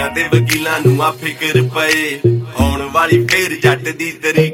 ਜੱਜਾਂ ਤੇ ਵਕੀਲਾਂ ਨੂੰ ਆ ਫਿਕਰ ਪਏ ਆਉਣ ਵਾਲੀ ਫੇਰ ਜੱਟ ਦੀ ਤਰੀਕ